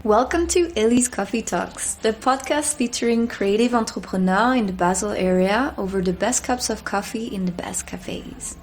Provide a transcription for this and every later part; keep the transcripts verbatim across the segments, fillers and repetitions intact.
Welcome to Ellie's Coffee Talks, the podcast featuring creative entrepreneurs in the Basel area over the best cups of coffee in the best cafes.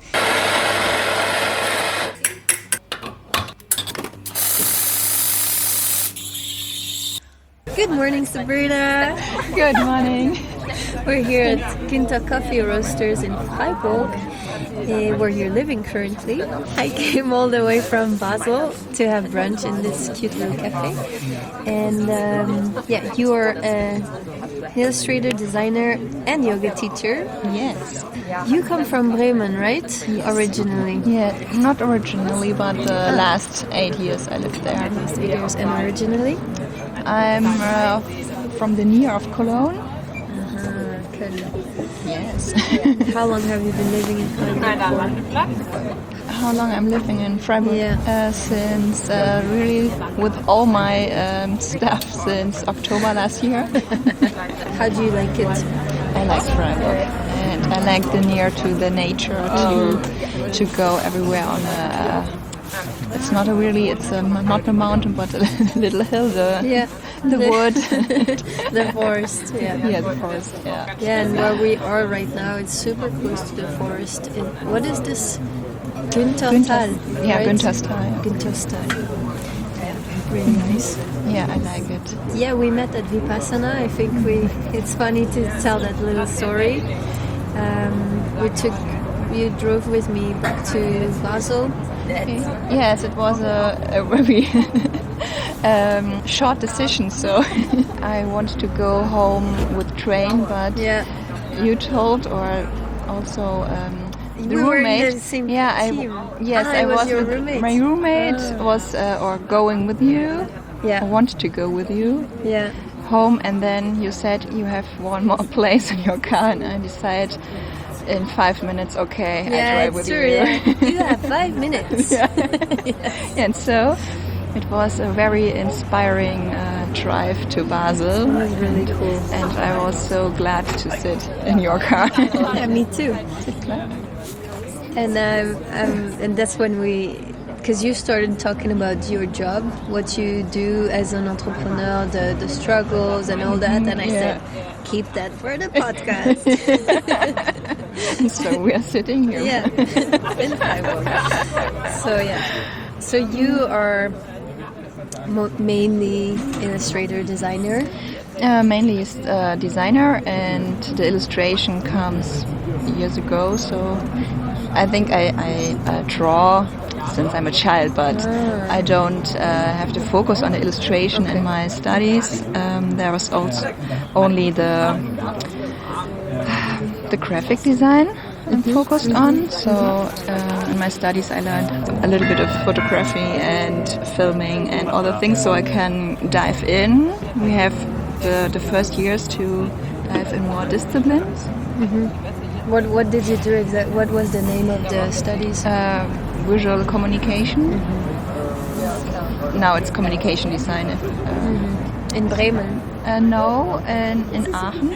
Good morning, Sabrina. Good morning. We're here at Quinta Coffee Roasters in Freiburg, uh, where you're living currently. I came all the way from Basel to have brunch in this cute little cafe. And um, yeah, you are an illustrator, designer, and yoga teacher. Yes. You come from Bremen, right? Yes. Originally. Yeah, not originally, but the last eight years I lived there. Last eight years. And originally? I'm uh, from the near of Cologne. Uh-huh, Köln. Yes. How long have you been living in Freiburg? How long I'm living in Freiburg? Yeah. Uh, since uh, really with all my um, stuff since October last year. How do you like it? I like Freiburg, and I like the near to the nature to to go everywhere on a. It's not a really, it's a, not a mountain, but a little hill, the, Yeah. the wood. The forest, yeah. Yeah, the forest, yeah. Yeah, and where we are right now, it's super close to the forest. In, what is this? Günthertal. Yeah, right? Günthertal. Günthertal. Yeah, really nice. Yeah, I like it. Yeah, we met at Vipassana. I think we. It's funny to tell that little story. Um, we took. You drove with me back to Basel. Yes, it was a, a very um, short decision. So I wanted to go home with train, but Yeah. you told, or also um, the We were in roommate. the same yeah, team. I yes, Ah, I it was was your with roommate. my roommate Ah. was uh, or going with you. I Yeah. wanted to go with you Yeah. home, and then you said you have one more place in your car, and I decided in five minutes, okay, I Yeah, drive it's with true. you. Yeah. You have five minutes. Yeah. And so it was a very inspiring uh, drive to Basel. It was really cool. And I was so glad to sit in your car. Yeah, me too. And um, um, and that's when we, because you started talking about your job, what you do as an entrepreneur, the the struggles and all that, and I Yeah. said, keep that for the podcast. So we are sitting here. Yeah, in Freiburg. So yeah, so you are mo- mainly illustrator, designer. Uh, mainly uh, designer, and the illustration comes years ago. So I think I, I uh, draw since I'm a child, but Ah. I don't uh, have to focus on the illustration in my studies. Um, there was also only the the graphic design I'm focused on. So uh, in my studies I learned a little bit of photography and filming and other things, so I can dive in. We have the, the first years to dive in more disciplines. What what did you do exactly? What was the name of the studies? Uh, visual communication. Now it's communication design. Uh, In Bremen. uh, no, and in Aachen.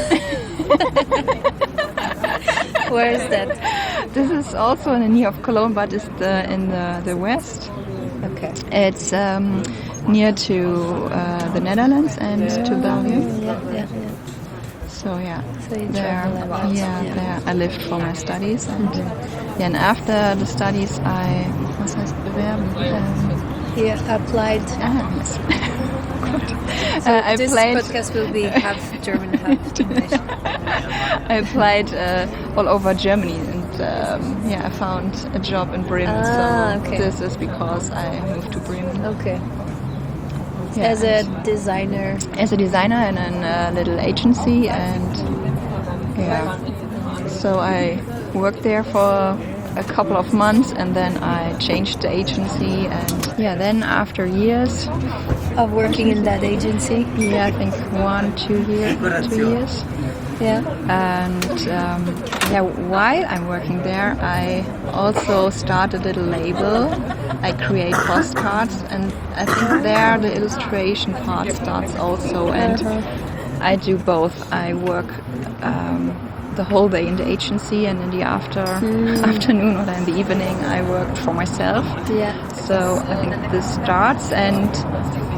Where is that? This is also in the near of Cologne, but it's the, in the, the west. Okay. It's um, near to uh, the Netherlands and to Belgium. Yeah, yeah, yeah. So yeah, So you there, travel a lot. yeah, Yeah. there I lived for my studies, and yeah, and after the studies I was heißt bewerben. Um, He applied. ah, yes. Good. So Uh, I this played. podcast will be half German, half English. I applied uh, all over Germany, and um, yeah, I found a job in Bremen. Ah, so okay. this is because I moved to Bremen. Okay. Yeah, As a and designer. as a designer in a little agency, and yeah, so I worked there for a couple of months, and then I changed the agency, and yeah, then after years, Of working in that agency. yeah, I think one, two years, two years. Yeah. And um, yeah, while I'm working there, I also start a little label. I create postcards, and I think there the illustration part starts also. And I do both. I work um, the whole day in the agency, and in the after mm. afternoon or in the evening, I worked for myself. Yeah. So I think this starts, and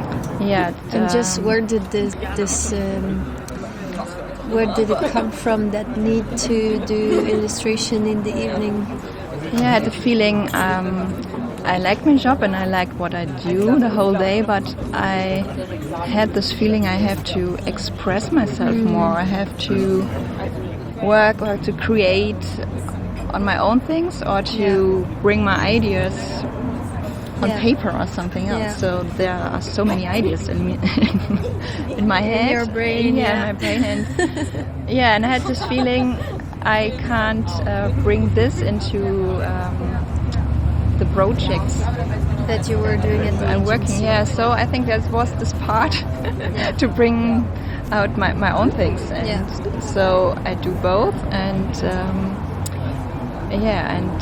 yeah. it, And just um, where did this, this um, where did it come from, that need to do illustration in the evening? Yeah, I had the feeling um, I like my job and I like what I do the whole day, but I had this feeling I have to express myself Mm. more. I have to work or to create on my own things or to Yeah. bring my ideas on Yeah. paper or something else. Yeah. So there are so many ideas in me, in my head, your brain, yeah, yeah. in my brain, and yeah, and I had this feeling I can't uh, bring this into um, the projects That you were doing at the I'm agency. working. Yeah, so I think that was this part to bring out my, my own things, and Yeah. so I do both, and um, yeah, and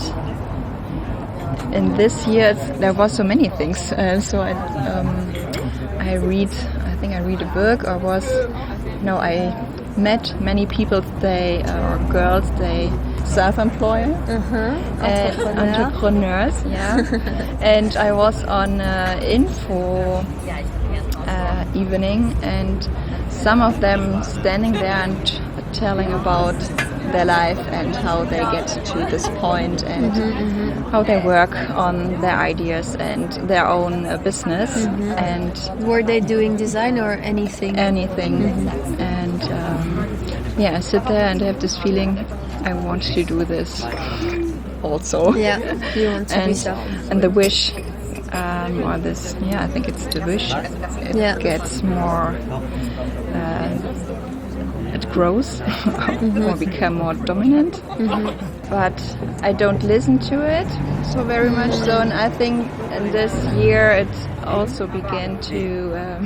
in this year it's- there was so many things. Uh, so I um, I read, I think I read a book, or was no, I met many people. They uh, or girls, they self-employed. Uh-huh. And Entrepreneur. entrepreneurs, yeah. And I was on uh, info uh, evening, and some of them standing there and t- telling about their life and how they get to this point, and how they work on their ideas and their own uh, business and Were they doing design or anything? anything. And um, yeah, I sit there and have this feeling I want to do this also. Yeah, you want to be and self. and the wish, um, or this, yeah, I think it's the wish. It Yeah. gets more, uh, it grows or become more dominant. But I don't listen to it so very much. So, and I think in this year it also began to, um,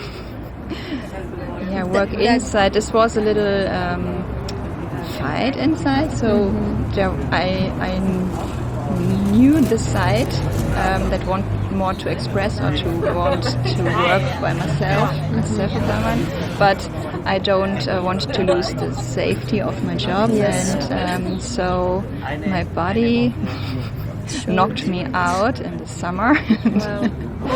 yeah, work That- that- inside. This was a little. Um, fight inside, so there, I I knew the side um, that want more to express or to want to work by myself, self-employment, but I don't uh, want to lose the safety of my job, Yes. and um, so my body knocked me out in the summer. Wow.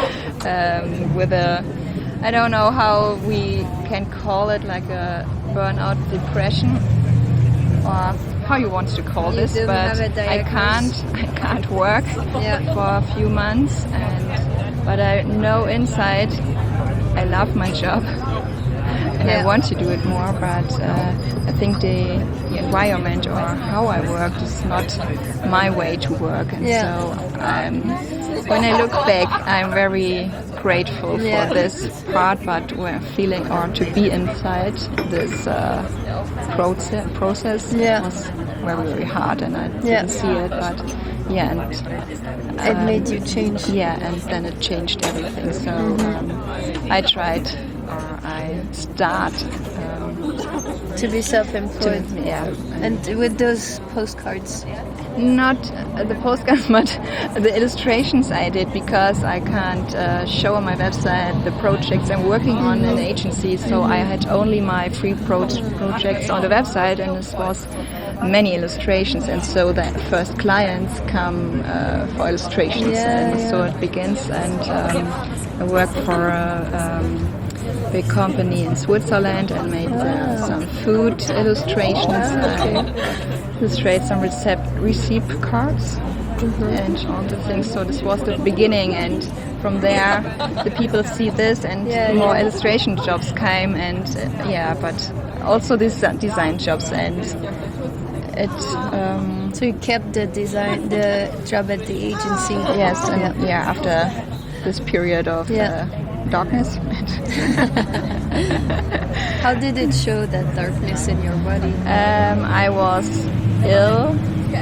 um, with a, I don't know how we can call it, like a burnout depression, or how you want to call You this, didn't but have a I can't, diagnosis. I can't work Yeah. for a few months, and but I know inside I love my job and Yeah. I want to do it more, but uh, I think the, the environment or how I work is not my way to work, and Yeah. so um, when I look back, I'm very grateful Yeah. for this part, but we're feeling or to be inside this uh, process, process Yeah. was very, very hard, and I didn't Yeah. see it, but yeah, and It um, made you change. yeah, and then it changed everything. So um, I tried, or I start um, To be to, self-employed. yeah, And with those postcards. not uh, the postcards, but the illustrations I did, because I can't uh, show on my website the projects I'm working on in agencies. So I had only my free pro- projects on the website, and this was many illustrations. And so the first clients come uh, for illustrations, Yeah, and yeah. so it begins. And um, I worked for a um, big company in Switzerland and made uh, some food illustrations. I illustrate some receipt receipt cards and all the things. So this was the beginning, and from there the people see this, and Yeah, more yeah. illustration jobs came, and uh, yeah, but also these uh, design jobs, and it um, So you kept the design, the job at the agency. yes, and Yeah. yeah, after this period of Yeah. uh, darkness. How did it show that darkness in your body? Um, I was ill,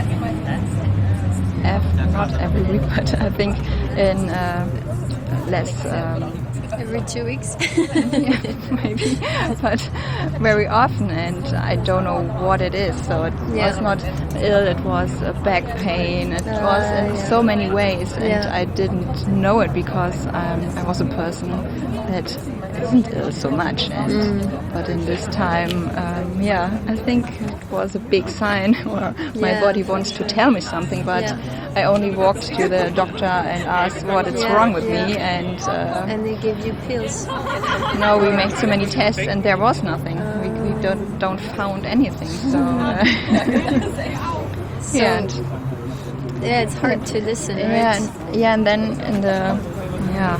ev- not every week, but I think in uh, less, um, Every two weeks? yeah, maybe, but very often, and I don't know what it is. So it Yeah. was not ill, it was a back pain, it Ah, was in yeah. so many ways, and Yeah. I didn't know it because um, I was a person that isn't ill so much. And Mm. but in this time, um, yeah, I think it was a big sign, or my Yeah. body wants to tell me something. But Yeah. I only walked to the doctor and asked what is Yeah, wrong with yeah. me, and uh, And they give you pills. no, we made so many tests, and there was nothing. We, we don't don't found anything. So. Uh, So, yeah. And, yeah, it's hard to listen, Yeah, right? and, yeah, and then in the yeah,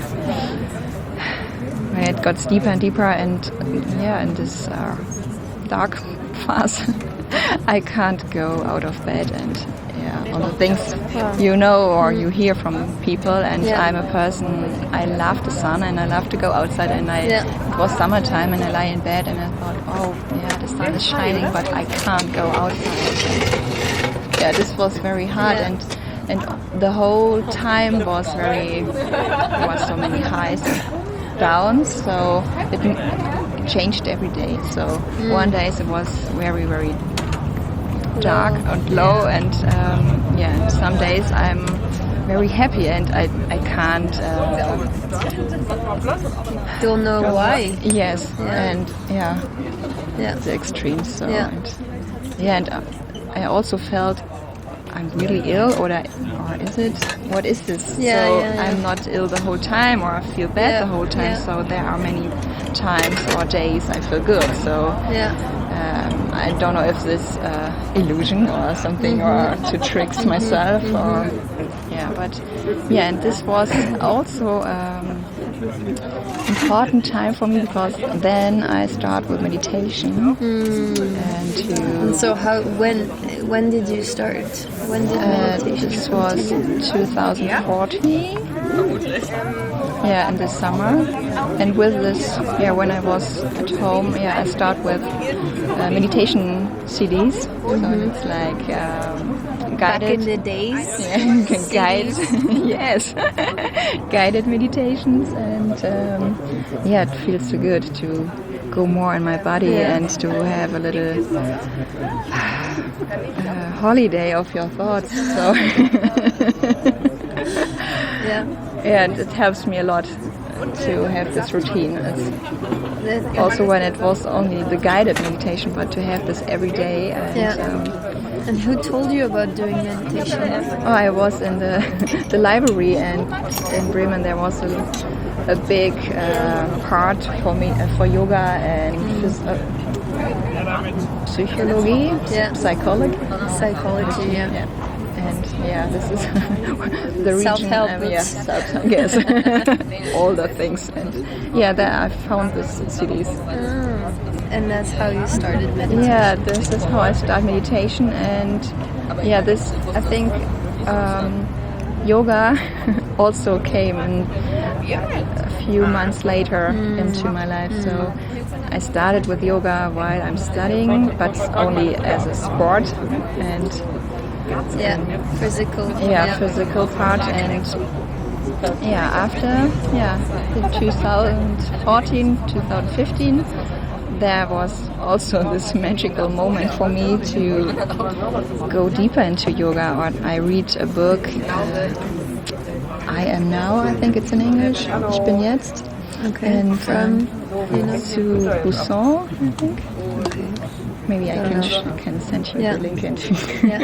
it got deeper and deeper, and yeah, in this uh, dark phase, I can't go out of bed, and yeah, all the things you know or you hear from people. And Yeah. I'm a person, I love the sun, and I love to go outside. And I Yeah. it was summertime, and I lie in bed, and I thought, oh yeah, the sun is shining, but I can't go outside. Yeah, this was very hard, Yeah. and and the whole time was very there was so many highs and downs, so it, it changed every day. So one day it was very very dark Low. and low, and um, yeah, and some days I'm very happy, and I I can't. Uh, Don't know why. yes, Yeah. and yeah, Yeah. the extremes. So Yeah. and yeah, and uh, I also felt I'm really ill, or, I, or is it? What is this? Yeah, so yeah, yeah. I'm not ill the whole time, or I feel bad Yeah, the whole time. yeah. So there are many times or days I feel good. So Yeah. um, I don't know if this uh, illusion or something, or to tricks myself, or yeah. But yeah, and this was also. Um, important time for me, because then I start with meditation and to And so how when when did you start? When did uh, meditation this come was to you? twenty fourteen, yeah, in the summer. And with this, yeah, when I was at home, yeah, I start with uh, meditation C Ds. So it's like um, Back in guided the days. yeah, guide, C Ds? yes, guided meditations, and um, yeah, it feels so good to go more in my body Yeah. and to have a little uh, holiday of your thoughts. So Yeah. yeah, and it helps me a lot to have this routine. It's That- also when it was only the guided meditation, but to have this every day. And, Yeah. um, And who told you about doing meditation? Oh, I was in the the library, and in Bremen there was a, a big uh, part for me uh, for yoga and phys- uh, psychology, Yeah. psychology, Psychology, yeah. yeah. And yeah, this is the region. Self-help Um, books. yeah, self-help. Yes, all the things. And yeah, there I found this C Ds. Ah, and that's how you started meditating. Yeah, this is how I start meditation, and yeah, this I think um, yoga also came in a few months later into my life. So I started with yoga while I'm studying, but only as a sport, and Yeah, physical. yeah, physical part. And yeah, after yeah, in twenty fourteen, twenty fifteen. There was also this magical moment for me to go deeper into yoga. Or I read a book, uh, I Am Now, I think it's in English, Ich bin jetzt. Okay. And From, you know? Sue Buson, I think. Okay. Maybe I Don't can know. sh- can send you Yeah. the link. Into Yeah.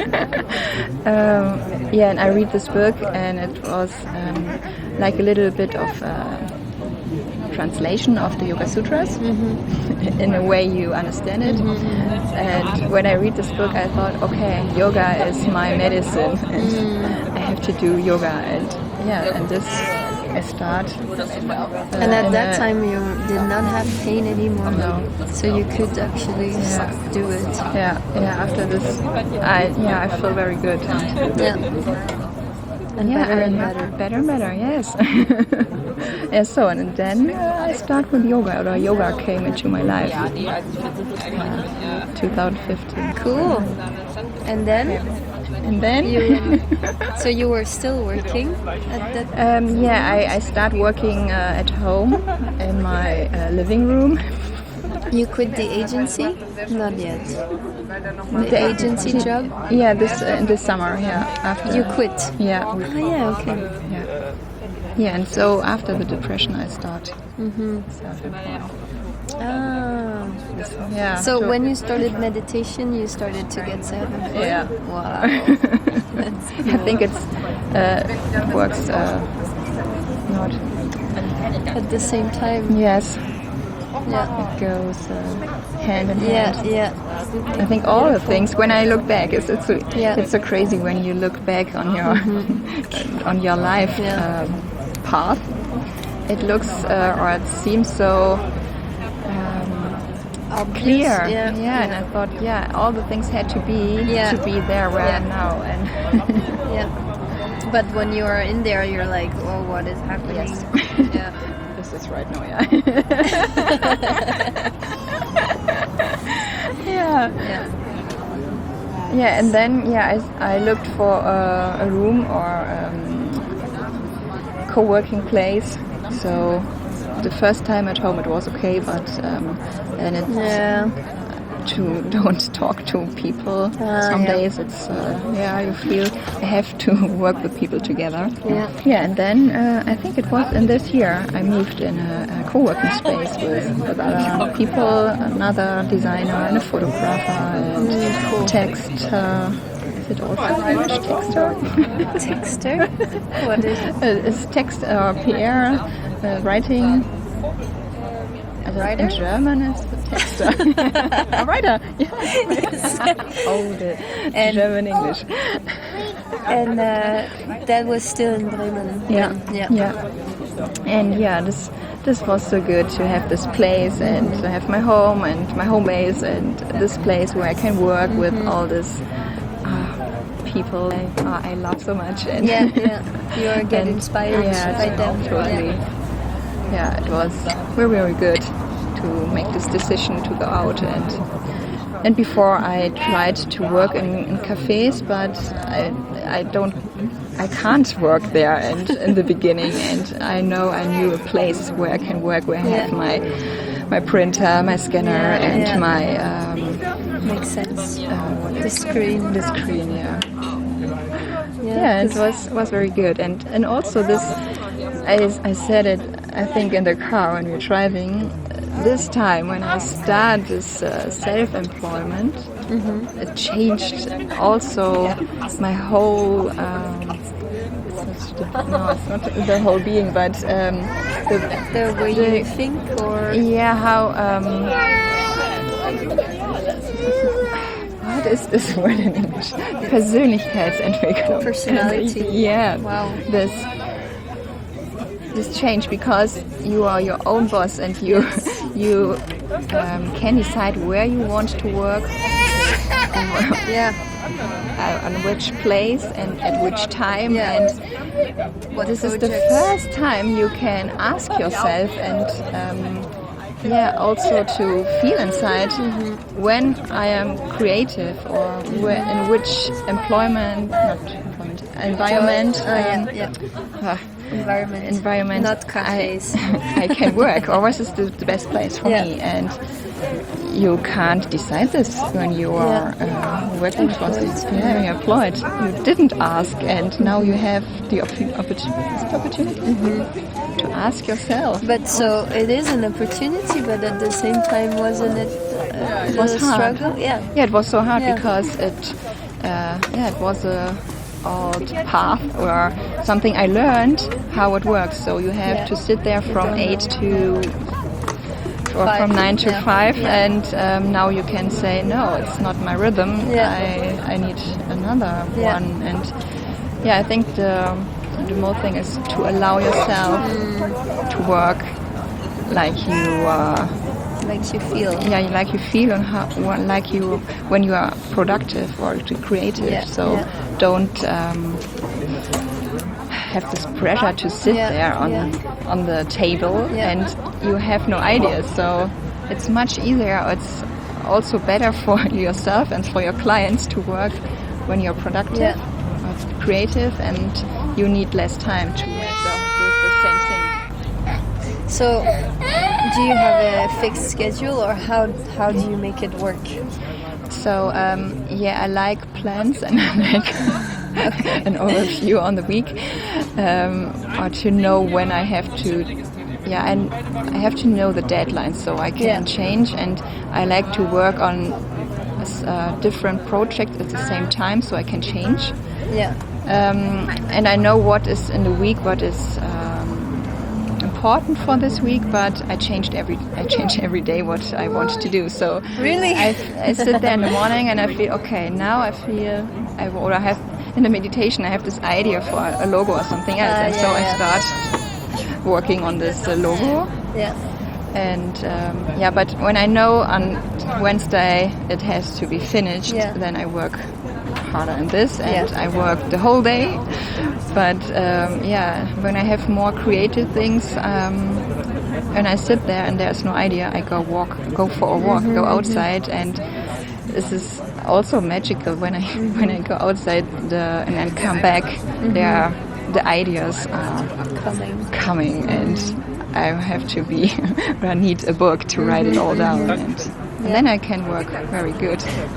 um, yeah, and I read this book, and it was um, like a little bit of a translation of the Yoga Sutras in a way you understand it. And when I read this book, I thought, okay, yoga is my medicine, and I have to do yoga. And yeah, and this I start. Uh, And at in that a- time you did not have pain anymore. No. So you could actually s- do it. yeah, yeah. After this, I yeah, I feel very good. Yeah. And Yeah, better and and better. better and better, yes. Yeah, so and then uh, I start with yoga, or yoga came into my life. Uh, twenty fifteen. Cool. And then And then, you, so you were still working at that. um, yeah, I, I start working uh, at home in my uh, living room. You quit the agency? Not yet. The agency job? Yeah, this uh, in this summer. Yeah, after You quit. Yeah, Oh yeah, okay. yeah. Yeah, and so after the depression, I start self-employed. Ah. Yeah. So when you started meditation, you started to get self-employed? Yeah. Wow. That's I think it's uh, works uh, not. at the same time. Yes, Yeah. it goes uh, hand in Yeah, hand. yeah. I think all the things. When I look back, it's it's so, Yeah. it's so crazy when you look back on your on your life Yeah. um, path. It looks uh, or it seems so Obvious, clear. Yeah. Yeah, and I thought, yeah, all the things had to be Yeah. to be there where I am Yeah. now. And Yeah. But when you are in there, you're like, oh, what is happening? Yes. Yeah. this is right now, yeah. yeah. Yeah. Yeah, and then yeah, I, I looked for a, a room or um, co-working place. So the first time at home it was okay, but um, then it Yeah. to don't talk to people. Ah, Some yeah. days it's uh, yeah, you feel I have to work with people together. Yeah. Yeah, and then uh, I think it was in this year I moved in a, a co-working space with, with other people, another designer and a photographer and cool. text. Uh, is it also English texter? Texter? What is it? Uh, it's text uh, P R, uh, writing. Also Writer? in German is the texter. A writer, yeah. Oh, the And- German English. And uh, that was still in Bremen. Yeah, Yeah. yeah. And yeah, this this was so good to have this place and to have my home and my home base and this place where I can work with all this uh, people I, uh, I love so much. And Yeah, yeah. You are get and inspired yeah, by them. totally. Yeah, it was very very good to make this decision to go out and and before I tried to work in, in cafes, but I I don't I can't work there and in the beginning, and I know I knew a place where I can work where I have Yeah. my my printer, my scanner, Yeah, and yeah. my um, Makes sense. uh, The screen. the screen, yeah. Yeah, Yeah, it 'cause- was was very good, and and also this, I, I said it, I think in the car when we were driving. This time when I started this uh, self-employment, it changed also my whole. Um, it's not, no, it's not the whole being, but um, the, The way the- you think, or yeah, how. Um, what is this word in English? Persönlichkeitsentwicklung. Personality. Yeah. Wow. This this change because you are your own boss and you you um, can decide where you want to work, yeah, uh, on which place and at which time. Yeah. And what this is the projects. first time you can ask yourself and um, yeah, also to feel inside when I am creative or where, in which employment, not employment, environment, Oh, yeah, um, yeah. uh, Environment. environment Not cafes. I, I can work, or what is the, the best place for Yeah. me. And you can't decide this when you are uh, working for yeah, when you're employed. You didn't ask, and now you have the op- opportunity, opportunity to ask yourself. But so it is an opportunity, but at the same time, wasn't it uh, It was a hard. struggle? Yeah. Yeah, it was so hard Yeah. because it, uh, yeah, it was a old path or something I learned how it works. So you have Yeah. to sit there from don't eight to or Five, from nine to yeah. five, Yeah. and um, now you can say no, it's not my rhythm. Yeah. I I need another Yeah. one. And yeah, I think the the more thing is to allow yourself Mm. to work like you. Uh, Like you feel. yeah, you- like you feel and how, when- like you when you are productive or creative. Yeah, So yeah. don't um, have this pressure to sit Yeah, there on yeah. on the table Yeah. and you have no ideas. So it's much easier. It's also better for yourself and for your clients to work when you're productive, Yeah. or creative, and you need less time to make the, the, the same thing. So, do you have a fixed schedule, or how how do you make it work? So um, yeah, I like plans and I like an overview on the week, um, or to know when I have to. Yeah, and I have to know the deadlines so I can Yeah. change. And I like to work on uh, different projects at the same time so I can change. Yeah. Um, and I know what is in the week, what is um, important for this week, but I changed every I change every day what I want to do. So Really? I, I sit there in the morning and I feel okay. Now I feel I or I have in the meditation I have this idea for a logo or something else, Ah, and so yeah, I yeah. start working on this uh, logo. Yeah. And um, yeah, but when I know on Wednesday it has to be finished, Yeah. then I work harder on this, and Yeah. I work the whole day. But um, yeah, when I have more creative things, um, and I sit there and there's no idea, I go walk, go for a walk, Mm-hmm, go outside, and this is also magical when I Mm-hmm. when I go outside the, and then come back. Mm-hmm. There, the ideas are Coming. coming, and I have to be I need a book to write it all down, and, and then I can work very good.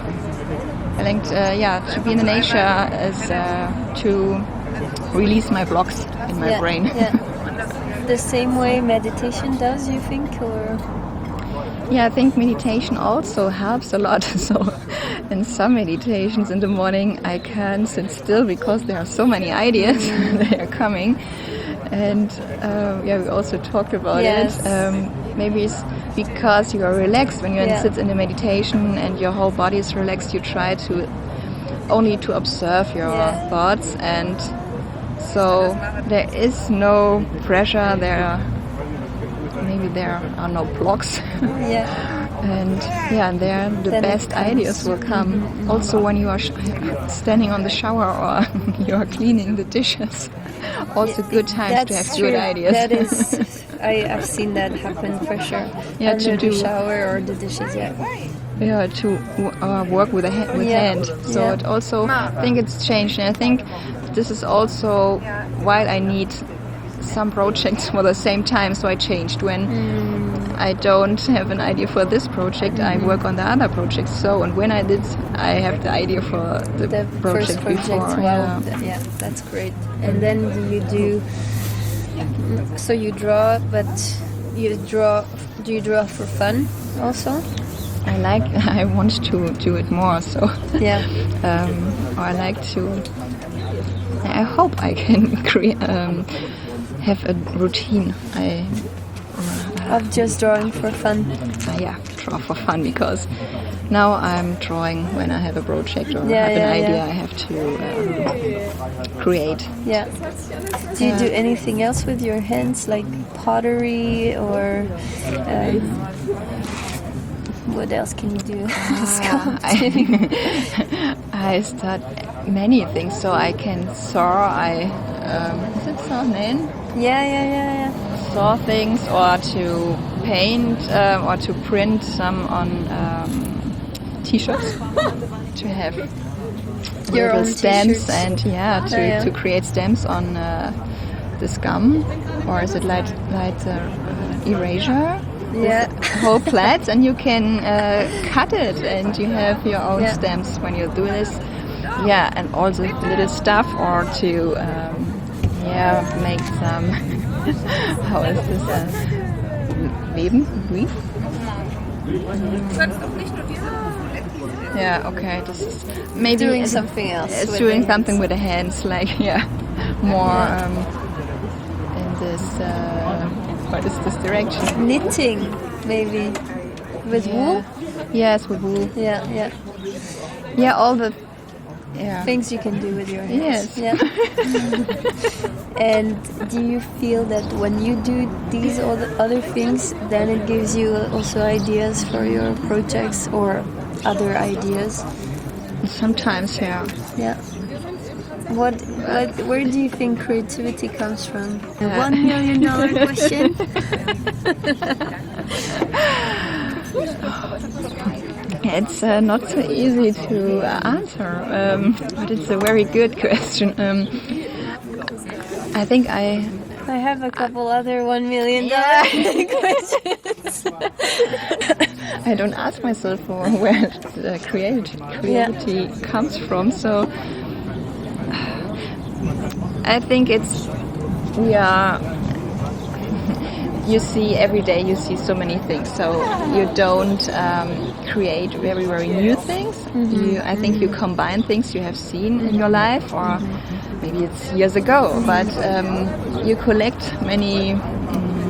I think uh, yeah, to be in the nature is uh, to release my blocks in my Yeah. brain. Yeah. The same way meditation does, you think, or? Yeah, I think meditation also helps a lot. So in some meditations in the morning I can sit still because there are so many ideas they are coming. And uh, yeah, we also talked about Yes. it. Um, maybe it's because you are relaxed when you Yeah. sit in the meditation and your whole body is relaxed. You try to only to observe your Yeah. thoughts, and so there is no pressure. There are, maybe there are no blocks. Yeah. And yeah, and there the Then it best comes. ideas will come. Also, when you are sh- standing on the shower or you are cleaning the dishes, also good times That's to have true. good ideas. That is, I, I've seen that happen for sure. Yeah, Under to the do- shower or the dishes, yeah. Yeah, to uh, work with a ha- with Yeah. hand. So Yeah. it also, I think it's changed, and I think this is also why I need some projects for the same time. So I changed when. Mm. I don't have an idea for this project, I Mm-hmm. work on the other project. So, and when I did, I have the idea for the, The project first project, before. wow, Yeah. th- yeah, that's great. And then do you do? So you draw, but you draw. Do you draw for fun also? I like, I want to do it more. So, Yeah. um, or I like to. I hope I can create, um, have a routine. I. Of just drawing for fun. Uh, yeah, draw for fun, because now I'm drawing when I have a project or Yeah, have yeah, an idea yeah. I have to um, create. Yeah. Do you do anything else with your hands, like pottery or? Um, what else can you do? Sculpting. I, I start many things, so I can saw. I um, is it saw name? Yeah, yeah, yeah, yeah. Saw things, or to paint, um, or to print some on um, t-shirts to have Your little own stamps, t-shirts. and yeah, to, Oh, yeah. to create stamps on uh, this gum, or is it like like uh, uh, erasure? Yeah. Whole plats, and you can uh, cut it, and you have your own Yeah. stamps when you do this. Yeah, and all the little stuff, or to um, yeah, make some. How is this? Uh, weben? Weave? Yeah, okay. This is maybe Doing it's- something else It's with doing the something hands. with the hands, like yeah, more Yeah. um, in this. Uh, what is this direction? Knitting, maybe, with wool. Yes, with wool. Yeah, yeah. Yeah, all the. Yeah. Things you can do with your hands. Yes. Yeah. And do you feel that when you do these other other things, then it gives you also ideas for your projects or other ideas? Sometimes, yeah. Yeah. What, what, where do you think creativity comes from? The Uh, one million dollar question. It's uh, not so easy to uh, answer, um, but it's a very good question. Um, I think I. I have a couple other one million dollar questions. I don't ask myself for where the creat- creativity comes from, so I think it's we are. You see every day. You see so many things. So you don't um, create very very new things. Mm-hmm. You, I think you combine things you have seen in your life, or maybe it's years ago. But um, you collect many um,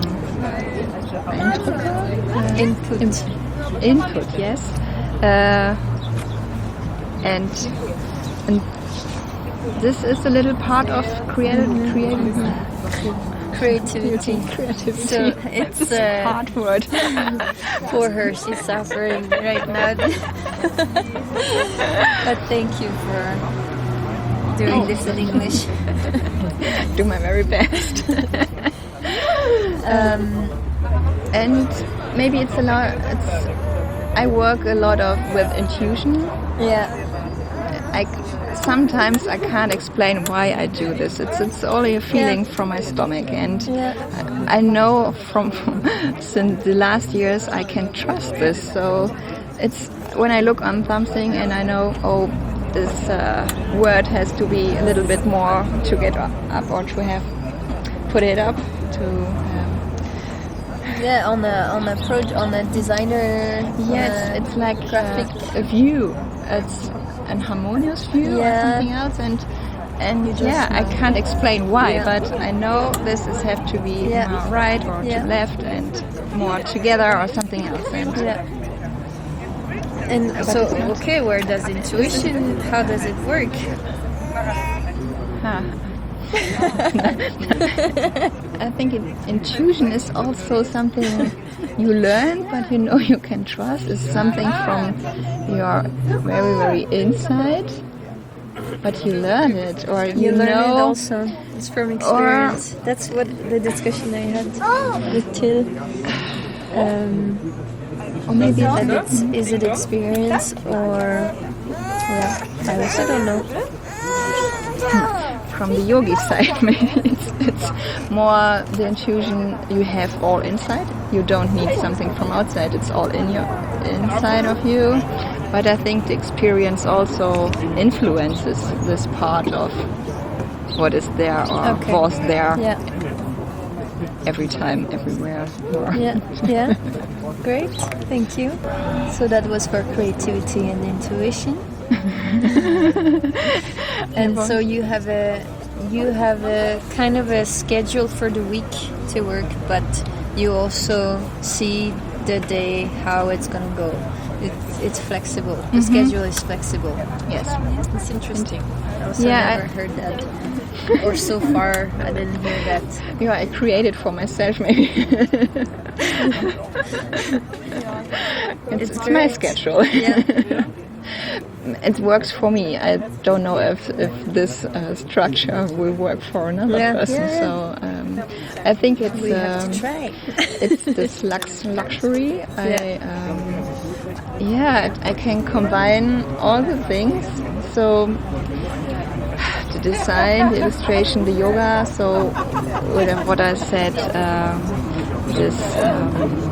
Input. input. Input, yes. Uh, and and this is a little part of creative creative Creativity. creativity. So it's a uh, hard word. for her. She's suffering right now. But thank you for doing Oh. this in English. Do my very best. um, and maybe it's a lot. It's I work a lot of with intuition. Yeah. I sometimes I can't explain why I do this. It's it's only a feeling Yeah. from my stomach, and Yeah. I, I know from since the last years I can trust this. So it's when I look on something and I know, oh, this uh, word has to be a little bit more to get up, or to have put it up to. Um, Yeah, on a on a pro on a designer. yes, uh, it's like graphic. uh, a view. It's an harmonious view or Yeah. something else, and and just yeah, I know. can't explain why, Yeah. but I know this is have to be Yeah. more right or Yeah. to left and more together or something else. And Yeah. And so, okay, where does intuition? How does it work? huh. I think it, intuition is also something you learn, but you know you can trust. It's something from your very very inside, but you learn it, or you, You learn know. it also. It's from experience. That's what the discussion I had with Till. Um, Or maybe and it's is it experience or yeah? I also don't know. from the yogi side, maybe it's, it's more the intuition you have all inside. You don't need something from outside. It's all in your inside of you. But I think the experience also influences this part of what is there or Okay. was there Yeah. every time, everywhere. Or Yeah. Yeah. Great. Thank you. So that was for creativity and intuition. And so you have a you have a kind of a schedule for the week to work, but you also see the day how it's gonna go. It's it's flexible. The schedule is flexible. Yes. It's interesting. I also Yeah, I- never heard that. Or so far I didn't hear that. Yeah, I create it for myself, maybe. it's, It's it's my great. schedule. Yeah. It works for me. I don't know if, if this uh, structure will work for another Yeah. person. Yeah. So um, I think it's We have um, to try. it's this lux- luxury. I Yeah. um, yeah, I can combine all the things. So the design, the illustration, the yoga. So with what I said, um, this. Um,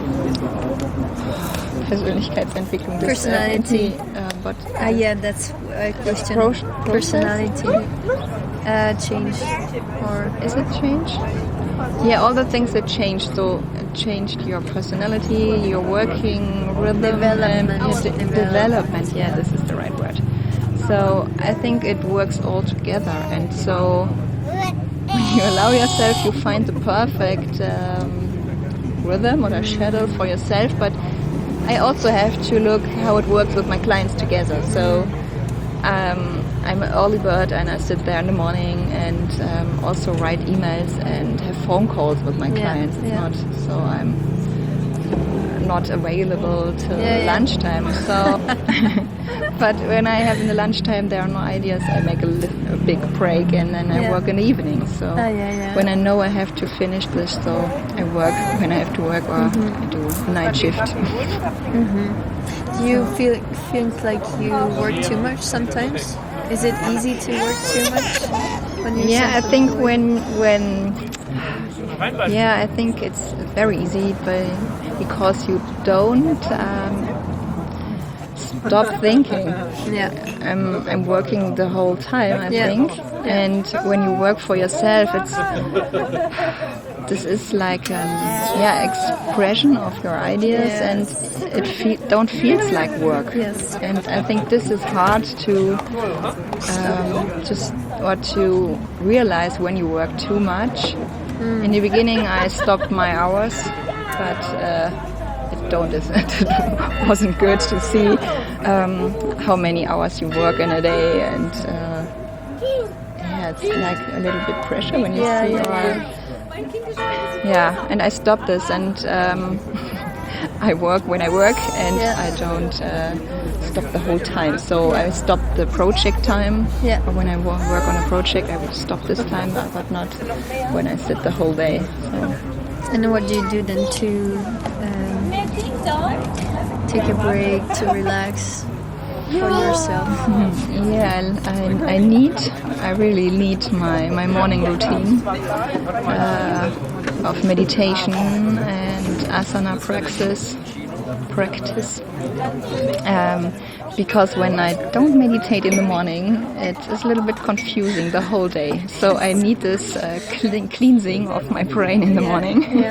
Persönlichkeitsentwicklung, this, Personality. Uh, uh, but Ah, yeah, that's a question. Pro- Personality uh, change, or is it change? Yeah, all the things that changed. So it changed your personality, your working rhythm, Development. and- yeah, de- Development. development. Yeah, this is the right word. So I think it works all together, and so when you allow yourself, you find the perfect um, rhythm or a schedule for yourself. But I also have to look how it works with my clients together. So um, I'm an early bird, and I sit there in the morning and um, also write emails and have phone calls with my Yeah, clients. It's yeah. not so I'm not available till Yeah, yeah. lunchtime. So, but when I have in the lunchtime, there are no ideas. I make a, li- a big break, and then I Yeah. work in the evening. So Ah, yeah, yeah. when I know I have to finish this, so I work when I have to work, or Mm-hmm. I do a night shift. do you feel feel like you work too much sometimes? Is it easy to work too much when you're Yeah, I self-employed? think when when yeah, I think it's very easy, but because you don't um, stop thinking. Yeah. I'm I'm working the whole time, I Yeah. think. And when you work for yourself, it's this is like um, yeah expression of your ideas, Yes. and it fe- don't feels like work. Yes. And I think this is hard to um, just or to realize when you work too much. Mm. In the beginning, I stopped my hours, but uh, it don't it wasn't good to see um, how many hours you work in a day, and uh, yeah, it's like a little bit pressure when you Yeah, see. yeah, Or, yeah, and I stopped this, and um, I work when I work, and Yeah. I don't uh, stop the whole time. So I stopped the project time. Yeah. Or when I wo- work on a project, I would stop this time, but but not when I sit the whole day. So. And then what do you do then to um, take a break, to relax for yourself? Yeah, I, I need, I really need my, my morning routine uh, of meditation and asana practice. Practice, um, because when I don't meditate in the morning, it is a little bit confusing the whole day. So I need this uh, clean, cleansing of my brain in the morning. Yeah.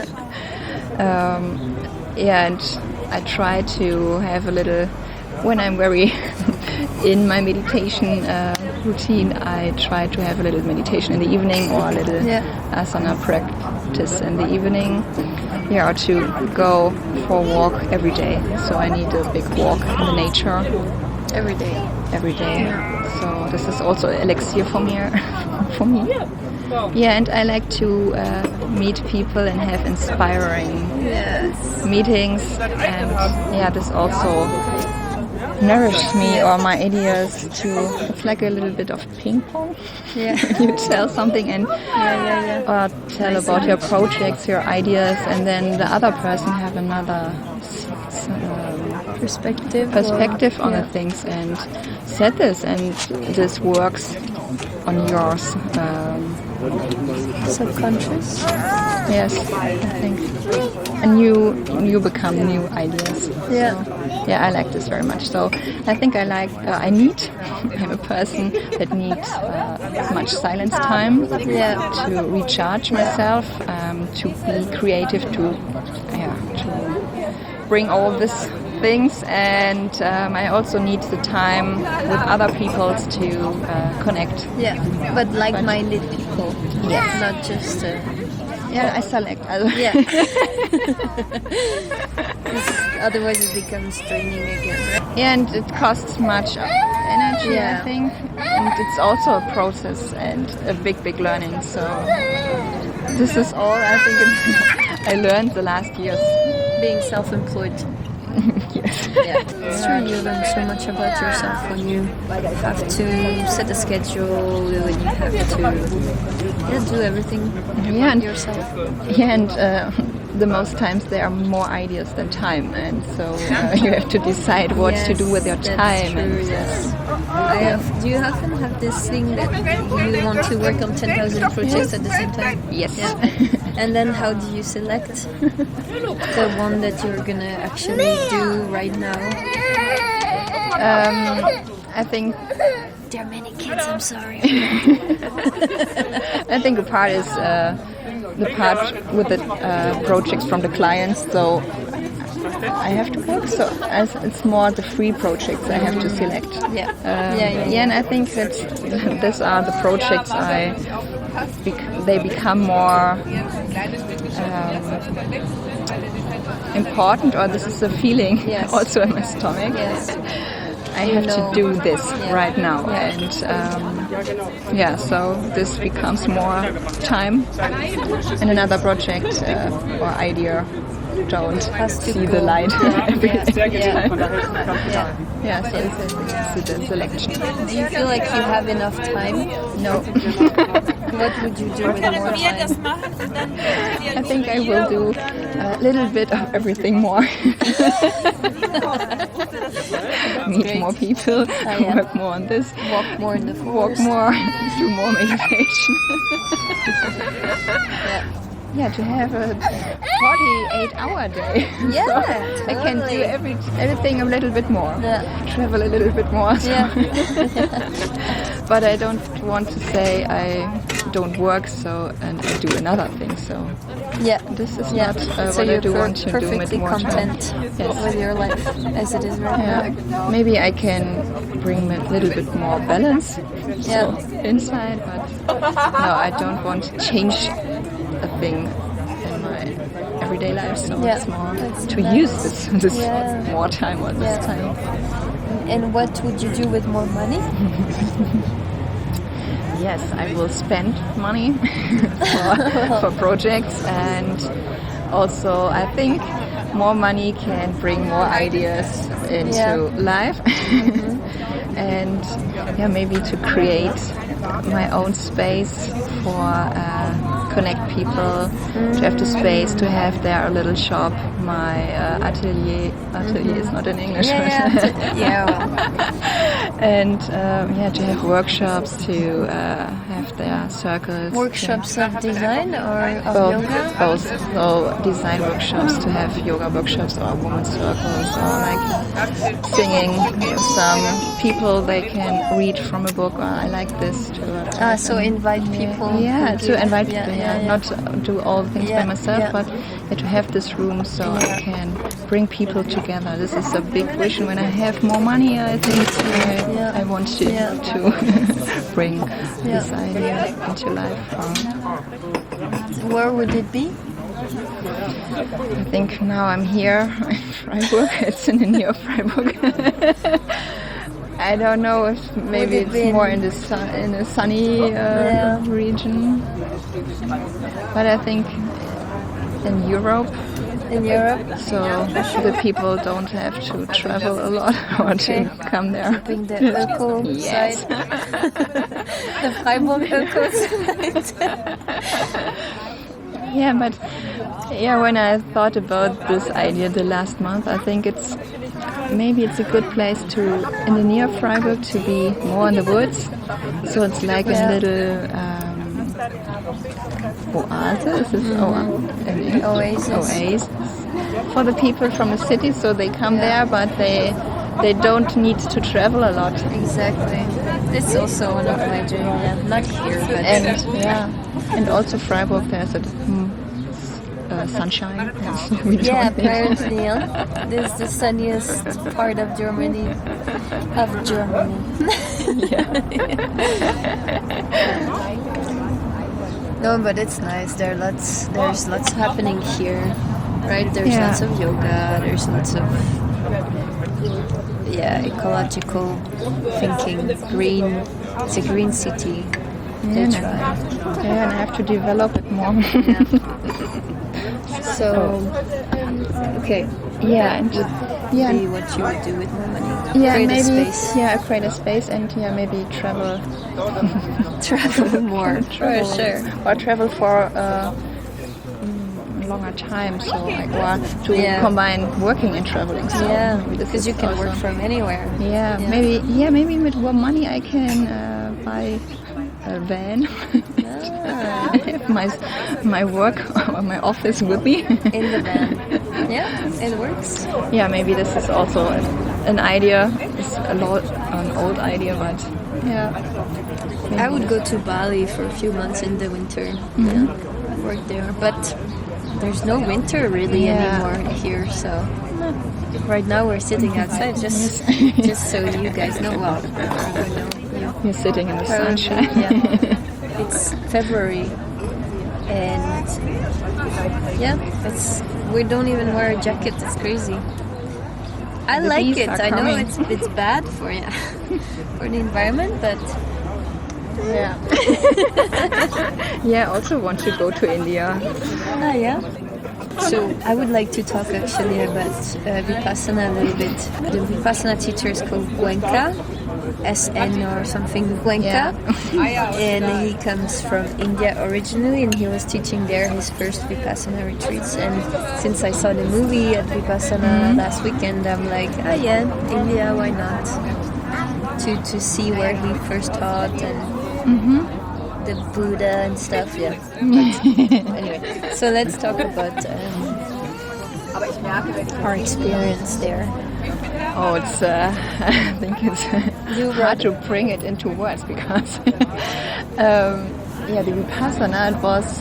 um, yeah, and I try to have a little. When I'm very in my meditation uh, routine, I try to have a little meditation in the evening or a little Yeah. asana practice in the evening. Yeah, or to go for a walk every day. So I need a big walk in the nature Every day. every day. So this is also elixir for me. for me. Yeah, and I like to uh, meet people and have inspiring Yes. meetings, and yeah, this also nourished me or my ideas to. It's like a little bit of ping pong. Yeah. You tell something and Yeah, yeah, yeah. or tell about your projects, your ideas, and then the other person have another s- s- um, Perspective. perspective or, on yeah. the things and set this, and this works on yours. Um, Subconscious. yes, I think, and you you become new ideas. Yeah. So, yeah, I like this very much. So I think I like uh, I need. I'm a person that needs uh, much silence time Yeah. to recharge myself, um, to be creative, to yeah, to bring all these things, and um, I also need the time with other people to uh, connect. Yeah. But like-minded people. Yes. Not just. Uh, Yeah, I select. Also, yeah. Otherwise, it becomes draining again. Right? yeah, and it costs much energy, Yeah. I think, and it's also a process and a big, big learning. So this is all I think it's, I learned the last years. Being self-employed. Yes. Yeah. It's true. You learn so much about yourself when you have to set a schedule, when you have to yeah, do everything Yeah, and yourself. Yeah, and uh, the most times there are more ideas than time, and so uh, you have to decide what to do with your Yes, time. that's true, and, yes. I have, do you often have this thing that you want to work on ten thousand projects at the same time? Yes. Yeah. And then how do you select the one that you're gonna actually do right now? um, I think There are many kids, I'm sorry. I think a part is uh, the part with the uh, projects from the clients. So I have to work. So as it's more the free projects I have to select. Yeah. Um, yeah, yeah, yeah, and I think that these are the projects I bec- they become more um, important, or this is a feeling Yes. also in my stomach. Yes. I You have know. to do this Yeah. right now, Yeah. and um, yeah, so this becomes more time, and another project uh, or idea don't Has to see go. the light Yeah. every, Yeah. every Yeah. time. Yeah. Yeah, so it's, it's the selection. Do you feel like you have enough time? No, What would you do with more time? I think I will do a little bit of everything more. Meet great. more people, yeah. work more on this, Walk more in the walk forest. more, do more meditation. Yeah. yeah, to have a forty-eight hour day. Yeah, So I can do totally. every everything a little bit more. Yeah. Travel a little bit more. So. Yeah. But I don't want to say I don't work so and I do another thing. So Yeah. this is Yeah. not uh, So what I you're do per- want to do with perfectly more time. content Yes. with your life as it is right Yeah, now. maybe I can bring a little bit more balance Yeah. so, inside, but no, I don't want to change a thing in my everyday life. So Yeah, it's more that's to nice. use this this Yeah. more time or this Yeah. time. And what would you do with more money? Yes, I will spend money for, for projects, and also I think more money can bring more ideas into Yeah. life. And yeah, maybe to create my own space for uh, connect people, to have the space to have there a little shop, my uh, atelier. Atelier is not in English. Yeah, yeah, but- to- yeah. well, and um, yeah, to have workshops, to uh, have their circles. to- Workshops of design or of both, yoga? both. So design workshops, to have yoga workshops or women's circles, or like singing. Some people they can read from a book. Or I like this to. Uh, Ah, so invite people. yeah, who to give- invite yeah, people. yeah, Yeah, yeah. not to do all the things Yeah, by myself, yeah. but yeah, to have this room so I can bring people together. This is a big vision. When I have more money, I think I, Yeah. I want to Yeah. to bring this idea into life. Um, Where would it be? I think now I'm here in Freiburg. It's in the near Freiburg. I don't know if maybe it it's be more in- in the sun, in a sunny uh, Yeah. region, but I think in Europe, In Europe? so the people don't have to travel a lot or Okay. to come there. Being the eco Yes. side. The Freiburg eco side. Yeah, but yeah, when I thought about this idea the last month, I think it's maybe it's a good place to in the near Freiburg to be more in the woods. So it's like Yeah. a little um, oasis. Is this oa- in English? Oasis. Oasis for the people from the city, so they come Yeah. there, but they they don't need to travel a lot. Exactly. This is also one of my dreams. Yeah. Not here, but And yeah, and also Freiburg, there's a mm, uh, sunshine. Yes, we yeah, don't need- apparently, yeah. This is the sunniest part of Germany. Of Germany. No, but it's nice. There are lots. There's lots happening here, right? There's Yeah. lots of yoga. There's lots of yeah, ecological thinking. Green. It's a green city. Yeah, They and try. I- yeah, and I have to develop it more. So, okay. yeah, and yeah, Be what you would do with more money. yeah, Create maybe a space. yeah, create a space, and yeah, maybe travel, Travel more. travel, For sure. or travel for a mm, longer time. So like, or to Yeah. combine working and traveling. So Yeah, maybe this because is you can work also- from anywhere. Yeah, Yeah. maybe yeah, maybe with more money I can uh, buy a van. Ah, I have my my work or my office with me. in the van. Yeah, it works. Yeah, maybe this is also an, an idea. It's a lot an old idea, but yeah. I would go to Bali for a few months in the winter. Yeah, work there, but there's no winter really Yeah. anymore here. So right now we're sitting outside, just just so you guys know. Well, you know, you You're sitting in the Currently, sunshine. yeah. It's February, and yeah, it's we don't even wear a jacket. It's crazy. I The like bees it. are I know coming. it's it's bad for you, for the environment, but Yeah. Yeah, I also want to go to India. ah, yeah. So I would like to talk actually about uh, Vipassana a little bit. The Vipassana teacher is called Goenka, S N or something, Goenka. And he comes from India originally, and he was teaching there his first Vipassana retreats. And since I saw the movie at Vipassana last weekend, I'm like, ah yeah, India, why not? To to see where he first taught and the Buddha and stuff. Yeah. But anyway, so let's talk about um, our experience there. Oh, it's. Uh, I think it's You hard wrote- to bring it into words because, um, yeah, the Vipassana. It was.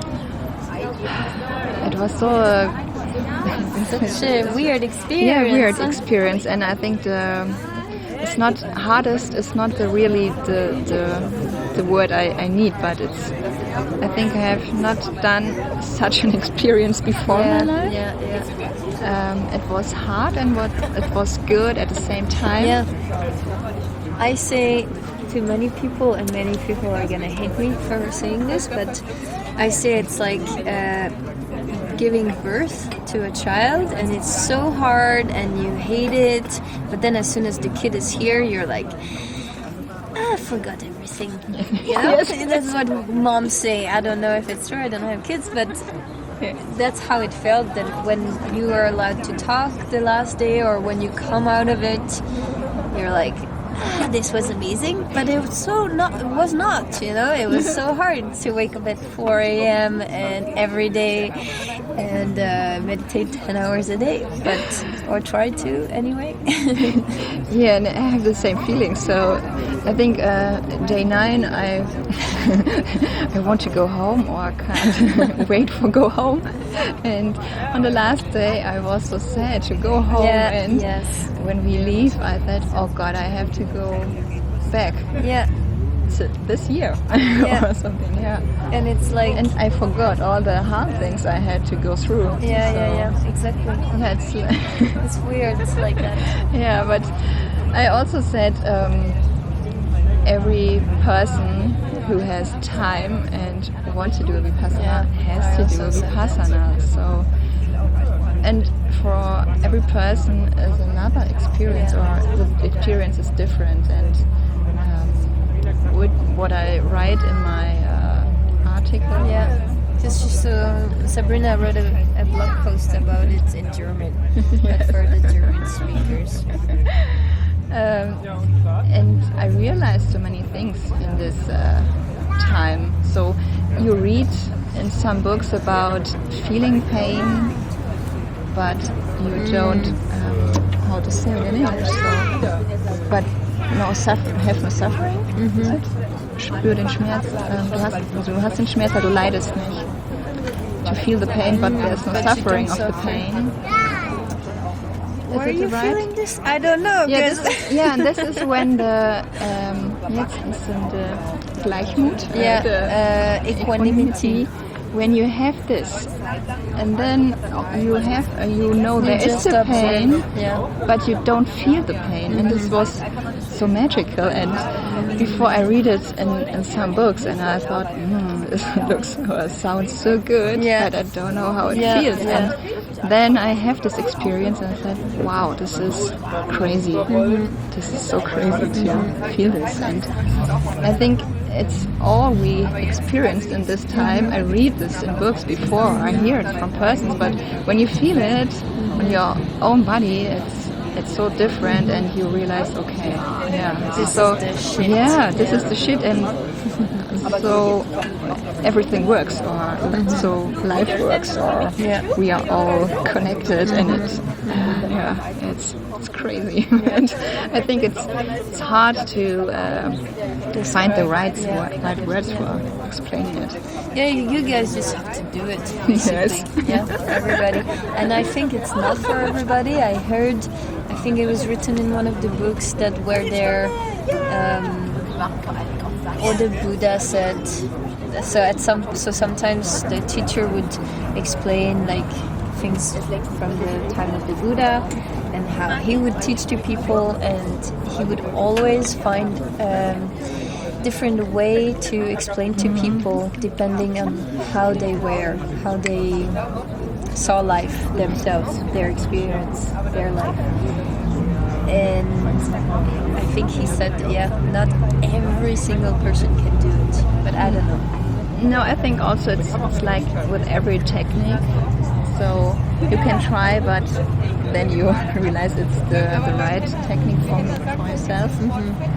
It was so. Uh, Such a weird experience. yeah, weird huh? experience, and I think the. It's not hardest. It's not the really the the, the word I, I need, but it's. I think I have not done such an experience before Yeah, in my life. yeah, yeah. Um, it was hard and what it was good at the same time. Yeah. I say to many people, and many people are gonna hate me for saying this, but I say it's like uh, giving birth to a child, and it's so hard, and you hate it. But then, as soon as the kid is here, you're like, "Ah, I forgot everything." You know, that's what moms say. I don't know if it's true. I don't have kids, but that's how it felt. That when you are allowed to talk the last day, or when you come out of it, you're like, ah, this was amazing, but it was so not. It was not. You know, it was so hard to wake up at four a.m. and every day and uh, meditate ten hours a day, but or try to anyway. Yeah, and I have the same feeling. So I think uh, day nine, I I want to go home or can't wait for go home. And on the last day, I was so sad to go home. Yeah, and yes. when we leave, I thought, oh God, I have to go back Yeah, to this year Yeah. or something. Yeah, and it's like. and I forgot all the hard things I had to go through. yeah, So, yeah, yeah, exactly. Yeah, it's like It's weird. It's like that. yeah, but I also said um, every person who has time and wants to do a vipassana Yeah, I has to do a also said vipassana. So, and for every person is another experience, Yeah. or the experience is different. And um, with what I write in my uh, article, Yeah, just so Sabrina wrote a, a blog post about it in German, but for the German speakers. Um, and I realized so many things in this uh, time. So you read in some books about feeling pain, but you don't um, how to say it in English. So, but no suffer, have no suffering. Right? Spür den Schmerz. Ähm, du, hast, also du hast den Schmerz, aber du leidest nicht. To feel the pain, but there's no But you suffering don't of the suffer. pain. Is Were it you right? feeling this? I don't know. Yeah, 'cause- this is, yeah, and this is when the um, jetzt ist in the Gleichmut, uh, Yeah, the uh, equanimity. When you have this, and then you have, uh, you know there is just the observe. pain, Yeah. but you don't feel the pain, and this was so magical. And before I read it in, in some books, and I thought, hmm, this looks or sounds so good, Yeah. but I don't know how it Yeah, feels. yeah. And then I have this experience, and I thought, wow, this is crazy. This is so crazy to feel this, and I think it's all we experienced in this time. I read this in books before, I hear it from persons, but when you feel it on your own body, it's it's so different, and you realize, okay, yeah, This so is the shit. yeah, this is the shit, and so everything works, or so life works, or Yeah. we are all connected, and it, yeah, it's it's crazy. And I think it's it's hard to uh, to find the right wo- right words for explaining it. Yeah, you you guys just have to do it, basically. Yes. Yeah, for everybody. And I think it's not for everybody. I heard, I think it was written in one of the books that where there, um, or the Buddha said, so at some, so sometimes the teacher would explain like things from the time of the Buddha and how he would teach to people, and he would always find um, different way to explain to people depending on how they were, how they saw life themselves, their experience, their life. And I think he said, yeah, not every single person can do it, but I don't know. No, I think also it's, it's like with every technique. So you can try, but then you realize it's the, the right technique for, for yourself.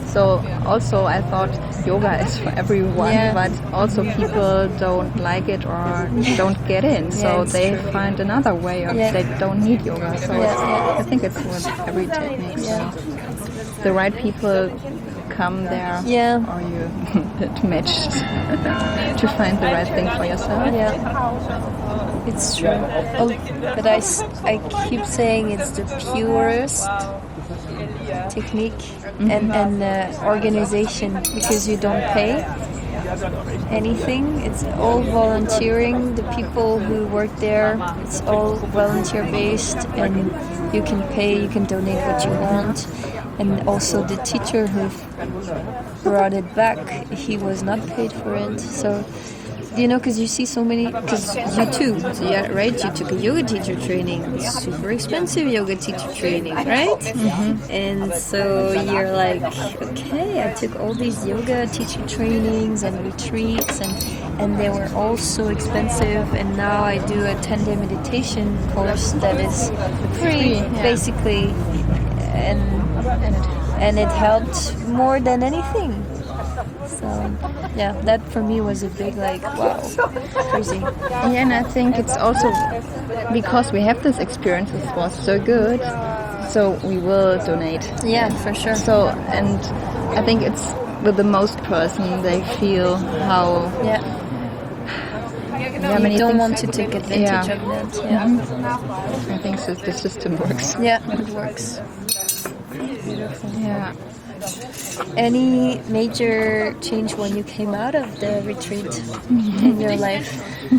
So also I thought yoga is for everyone, Yeah. but also people don't like it or don't get in. So Yeah, it's they true. find another way, or Yeah. they don't need yoga. So Yeah, yeah. I think it's with every technique. Yeah. So the right people come there, Yeah. or you get matched to find the right thing for yourself. Yeah, it's true. Oh, but I, s- I keep saying it's the purest technique and, and uh, organization because you don't pay anything. It's all volunteering. The people who work there, it's all volunteer based, and you can pay, you can donate what you want. And also the teacher who brought it back, he was not paid for it. So, you know, because you see so many, because you too, yeah, right? You took a yoga teacher training, super expensive yoga teacher training, right? Mm-hmm. And so you're like, okay, I took all these yoga teacher trainings and retreats, and and they were all so expensive. And now I do a ten-day meditation course that is free, yeah. basically, and And it and it helped more than anything. So yeah, that for me was a big like wow, crazy. Yeah, and I think it's also because we have this experience, it was so good, so we will donate. Yeah, for sure. So, and I think it's with the most person, they feel how Yeah, how many you don't things- want to take advantage Yeah. of that. Yeah, I think so, the system works. yeah, it works. Yeah. Any major change when you came out of the retreat in your life?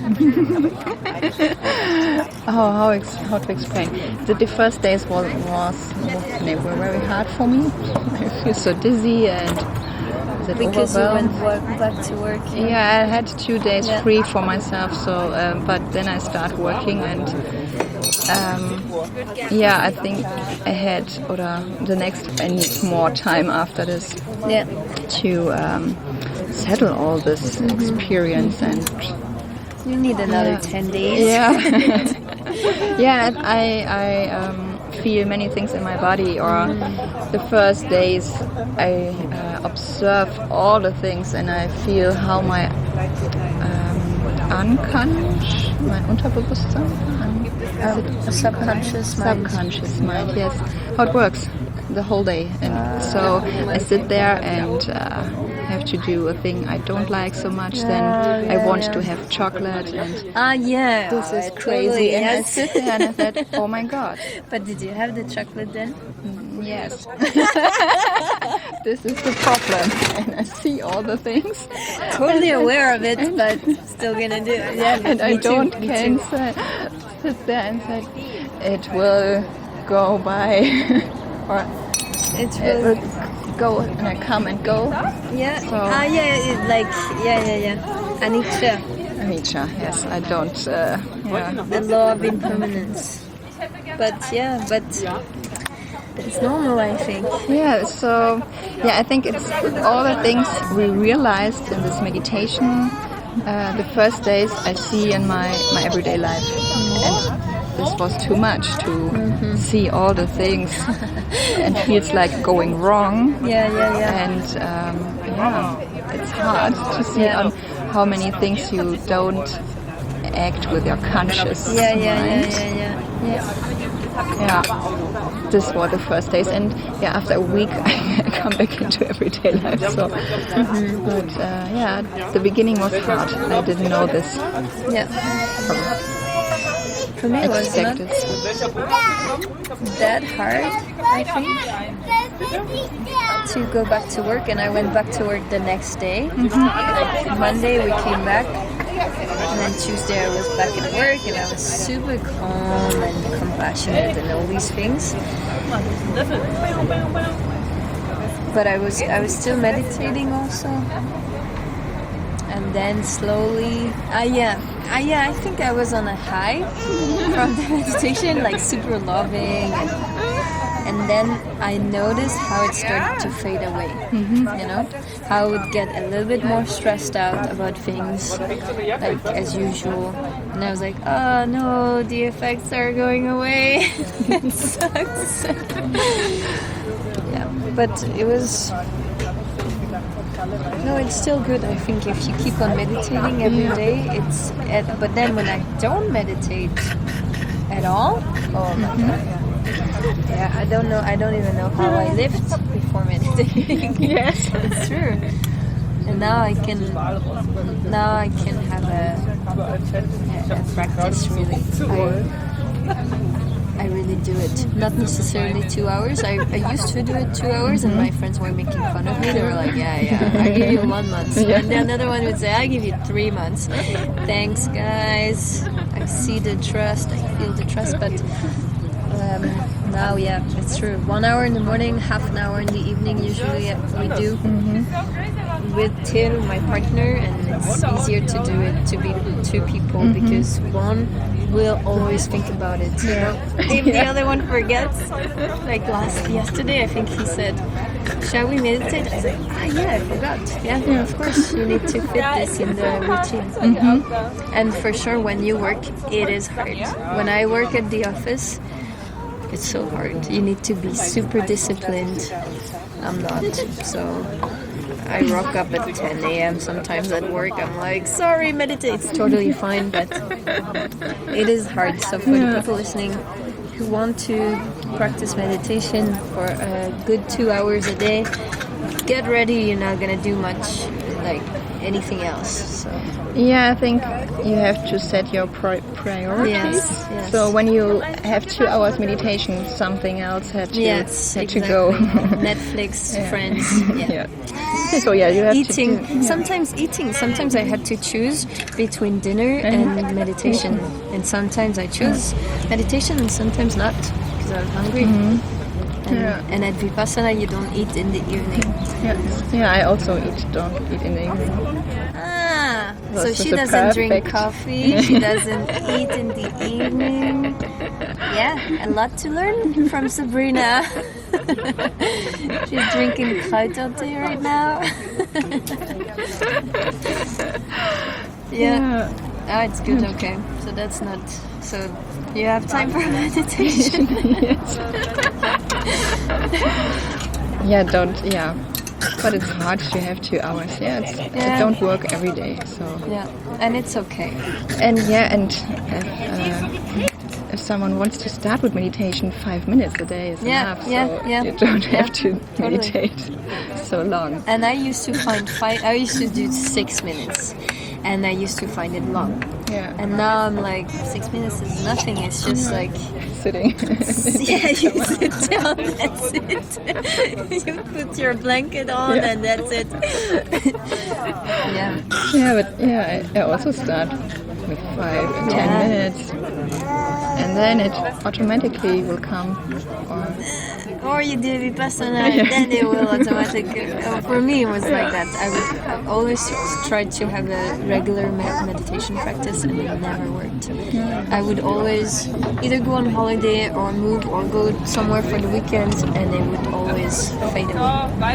Oh, how ex- how to explain? The, the first days was was they were very hard for me. I feel so dizzy and that Because you overwhelmed. went wo- back to work. Yeah, I had two days Yeah. free for myself. So, um, but then I start working, and um, yeah, I think I had, or the next, I need more time after this Yeah, to um, settle all this experience and you need another Yeah. ten days. yeah, yeah. and I I um, feel many things in my body. Or the first days, I uh, observe all the things, and I feel how my um, unconscious, my Unterbewusstsein, Um, a subconscious mind. subconscious mind, yes, how it works the whole day. And so I sit there and uh, have to do a thing I don't like so much. Then Oh, I yeah, want yeah. to have chocolate, and Ah, yeah. this is uh, crazy. totally, And I yes. sit there and I said, oh my god, But did you have the chocolate then? yes. This is the problem. And I see all the things. Totally aware of it, but still gonna do it. Yeah, And I me too, don't me can too. say, sit there and say, it will go by. Or It it will, will go, and I come and go. yeah. So- Ah, yeah. It, like, yeah, yeah, yeah. Anicca, Anicca, yes, I don't. Uh, yeah. the law of impermanence. But yeah, but it's normal, I think. Yeah, so yeah, I think it's all the things we realized in this meditation. Uh, the first days I see in my, my everyday life, and this was too much to see all the things, and feels like going wrong. Yeah, yeah, yeah. And um, yeah, it's hard to see Yeah. on how many things you don't act with your conscious Yeah, yeah, yeah, mind. yeah, yeah. Yeah. Yeah, this were the first days, and yeah, after a week I come back into everyday life. So, but uh, yeah, the beginning was hard. I didn't know this. Yeah. For me, it was not Expected. that hard, I think, to go back to work. And I went back to work the next day. Like Monday, we came back. And then Tuesday, I was back at work. And I was super calm and compassionate and all these things. But I was, I was still meditating also. And then slowly, ah yeah, ah yeah, I think I was on a high from the meditation, like super loving, and, and then I noticed how it started to fade away. You know, how I would get a little bit more stressed out about things, like as usual, and I was like, oh no, the effects are going away. It sucks. Yeah, but it was No, it's still good. I think if you keep on meditating every day, it's. At, but then when I don't meditate at all, oh my god, yeah, I don't know. I don't even know how I lived before meditating. Yes. It's true. And now I can. Now I can have a, a, a practice really. I, I really do it. Not necessarily two hours. I, I used to do it two hours, and my friends were making fun of me. They were like, "Yeah, yeah, I give you one month," Yeah. and then another one would say, "I give you three months." Thanks, guys. I see the trust. I feel the trust, but um, now, yeah, it's true. One hour in the morning, half an hour in the evening. Usually, we do. Mm-hmm. With Till, my partner, and it's easier to do it to be two people mm-hmm. because one will always think about it. You know, if yeah. the other one forgets, like last yesterday, I think he said, "Shall we meditate?" I said, "Ah, yeah, I forgot. Yeah, yeah, of course, you need to fit this in the routine." Mm-hmm. And for sure, when you work, it is hard. When I work at the office, it's so hard. You need to be super disciplined. I'm not, so. I rock up at ten a.m. sometimes at work. I'm like, sorry, meditate. It's totally fine, but it is hard. So for the people listening who want to practice meditation for a good two hours a day, get ready. You're not gonna do much like anything else. So yeah, I think you have to set your pri- priorities. Yes, yes. So when you have two hours meditation, something else had to yes, had exactly. to go. Netflix, yeah. Friends. Yeah. yeah. So yeah, you have eating. to do, yeah. Sometimes eating. Sometimes I had to choose between dinner and meditation, and sometimes I choose meditation, and sometimes not because I was hungry. Mm-hmm. And, yeah. and at Vipassana, you don't eat in the evening. Yeah, yeah. I also eat. Don't eat in the evening. Ah, Well, so it's she just a doesn't drink perfect- coffee. She doesn't eat in the evening. Yeah, a lot to learn from Sabrina. She's drinking kruidelthee right now. yeah. Yeah. Oh, it's good. Okay, so that's not. So you have time for meditation. Yeah, don't. Yeah. But it's hard to have two hours. Yeah, it's, Yeah. I don't work every day, so. Yeah, and it's okay. And yeah, and if, uh, if someone wants to start with meditation, five minutes a day is Yeah, enough. yeah, so yeah. you don't Yeah, have to totally. meditate so long. And I used to find five. I used to do six minutes, and I used to find it long. Yeah. And now I'm like, six minutes is nothing. It's just like, Sitting. yeah, you sit down, that's it. You put your blanket on, Yeah. and that's it. yeah. Yeah, but yeah, I, I also start with five and ten Yeah. minutes, and then it automatically will come. Or Or you do Vipassana, and then it will automatically. Uh, for me, it was like that. I would I've always tried to have a regular med- meditation practice, and it never worked. I would always either go on holiday or move or go somewhere for the weekend, and it would always fade away.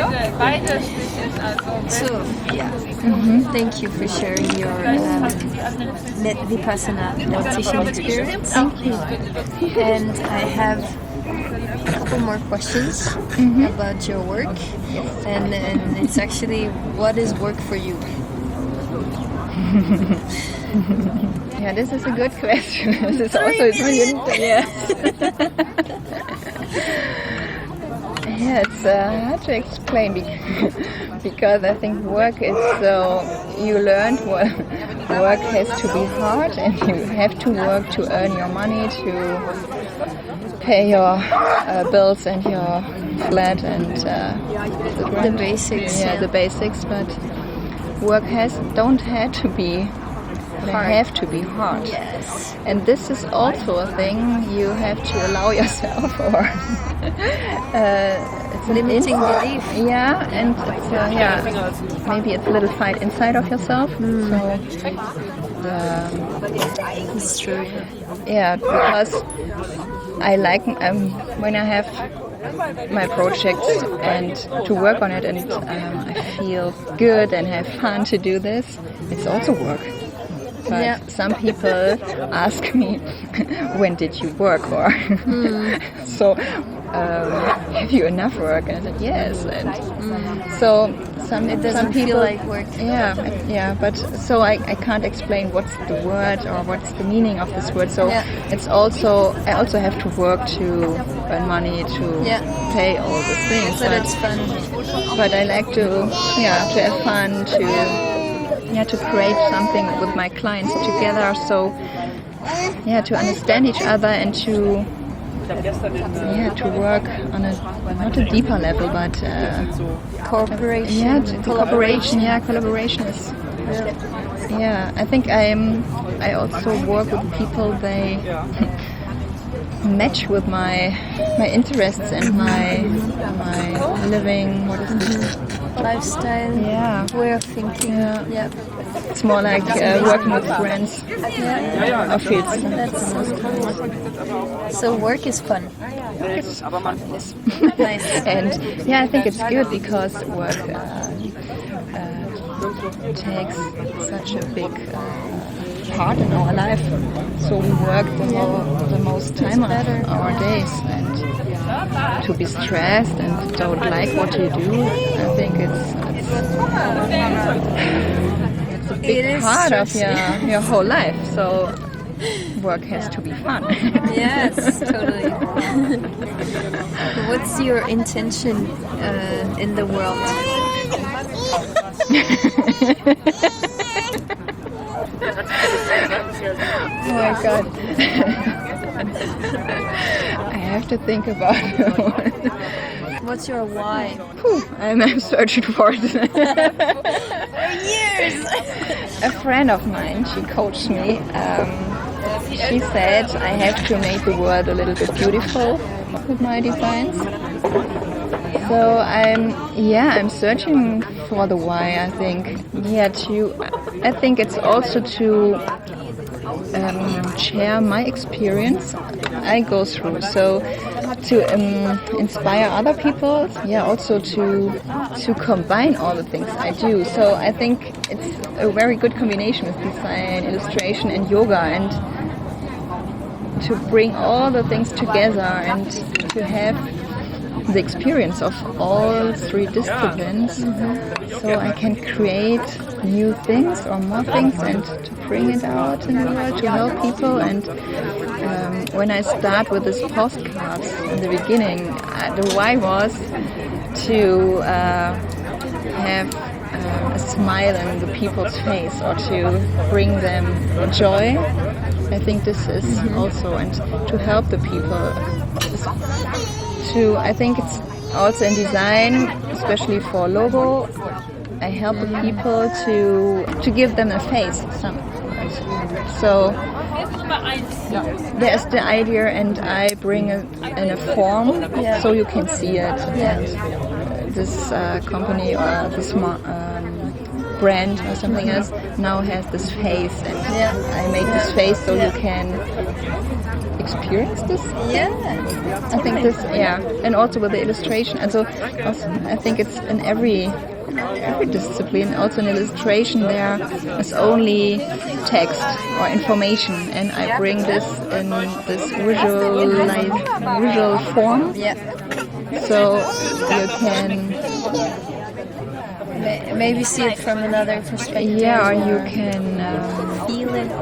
So, yeah. Thank you for sharing your um, med- Vipassana meditation experience. Thank you. And I have a couple more questions mm-hmm. about your work, and, and it's actually, what is work for you? yeah, this is a good question. This is also it's really yeah. yeah, it's uh, hard to explain because, because I think work is so you learned what work has to be hard, and you have to work to earn your money to pay your uh, bills and your flat and uh, The basics. yeah, Yeah. the basics. But work has don't have to be they Hard. have to be hard. Yes. And this is also a thing you have to allow yourself, or uh, it's an Limiting ins- belief. Yeah, and it's uh, yeah, maybe it's a little fight inside of yourself. Mm. So the It's true. yeah, because I like um, when I have my projects and to work on it, and um, I feel good and have fun to do this. It's also work. But Yeah. some people ask me, when did you work? Or so, um, have you enough work? And I said, yes. And so some, It doesn't some people, feel like work. yeah, yeah, but so I, I can't explain what's the word or what's the meaning of this word. So Yeah. it's also, I also have to work to earn money to Yeah. pay all the things. So but, that's fun. but I like to, yeah, to have fun, to, yeah, to create something with my clients together. So, yeah, to understand each other and to, yeah, to work on a, not a deeper level, but uh, Cooperation. yeah, to, to cooperation. Yeah, collaboration is. Yeah, I think I'm. I also work with people. They match with my my interests and my my living. What is this? Lifestyle. Yeah, Way of thinking. Yeah. Yeah. it's more like uh, working with friends. Yeah. Or fields. That's the most common. So work is fun. It's fun. Yes. Nice. And yeah, I think it's good because work uh, uh, takes such a big uh, part in our life. So we work the, more, the most time of our days, and to be stressed and don't like what you do, I think it's it's, it's a big It is part of stressful. your, your whole life. So work has to be fun. Yes, totally. What's your intention uh, in the world? Oh my god. I have to think about it. What's your why? Whew, I'm, I'm searching for it. Years. A friend of mine, she coached me. Um, she said I have to make the world a little bit beautiful with my designs. So I'm, yeah, I'm searching for the why. I think, yeah, to, I think it's also to um, share my experience I go through. So to um, inspire other people, yeah, also to to combine all the things I do. So I think it's a very good combination with design, illustration, and yoga, and to bring all the things together and to have the experience of all three disciplines, mm-hmm. so I can create new things or more things and to bring it out in the world to help people. And um, when I start with these postcards in the beginning, uh, the why was to uh, have uh, a smile on the people's face or to bring them joy. I think this is mm-hmm. also, and to help the people. To, I think it's also in design, especially for logo, I help the people to to give them a face. Some, so there's the idea, and I bring it in a form yeah. so you can see it. Yeah. And this uh, company or this um, brand or something else now has this face, and yeah. I make this face so you can experience this. Yeah, I think this, yeah, and also with the illustration, and so also, I think it's in every every discipline. Also in illustration, there is only text or information, and I bring this in this visual visual form. Yeah. So you can maybe see it from another perspective. Yeah, or you can um, feel it.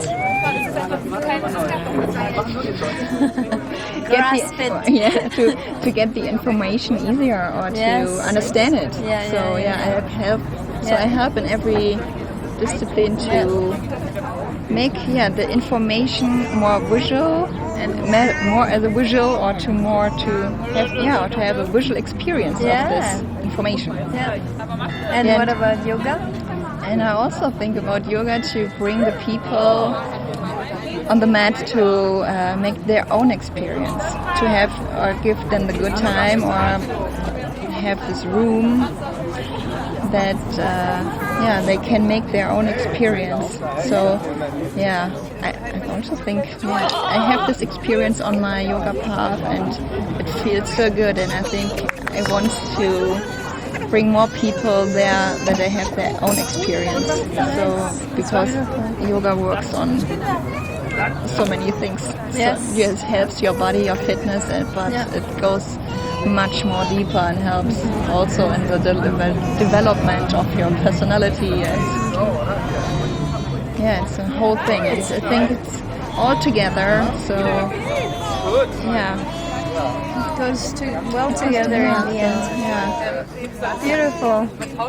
Grasp it. Yeah, to, to get the information easier or to yes. understand it. Yeah, so yeah, yeah, yeah. I help. So yeah. I help in every discipline to yeah. make yeah the information more visual and more as a visual, or to more to have yeah or to have a visual experience yeah. of this information. Yeah. And, and what about yoga? And I also think about yoga to bring the people on the mat to uh, make their own experience, to have or give them the good time, or have this room that uh, yeah they can make their own experience. So yeah, I, I also think yeah, I have this experience on my yoga path, and it feels so good, and I think I want to bring more people there that they have their own experience. So because yoga works on so many things. Yes. So it helps your body, your fitness, and but Yeah. it goes much more deeper and helps also in the de- development of your personality. And yeah, it's a whole thing. It's, I think it's all together. So yeah, It goes to, well together in the end. yeah. Beautiful.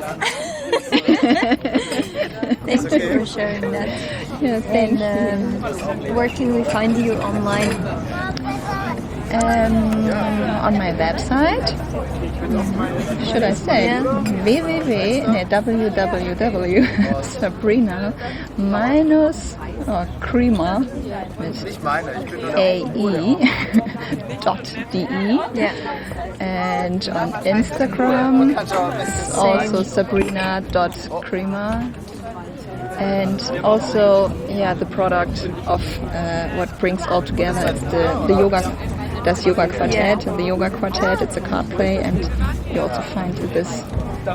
Thank you for sharing that. Yeah, thank And um, where can we find you online? Um, on my website, should I say? Yeah. www, no, www, Sabrina minus or Crema with A E dot D E. Yeah. And on Instagram, it's also Sabrina dot Crema. And also, yeah, the product of uh, what brings all together is the, the yoga, das Yoga Quartet. Yeah. The Yoga Quartet, it's a card play, and you also find this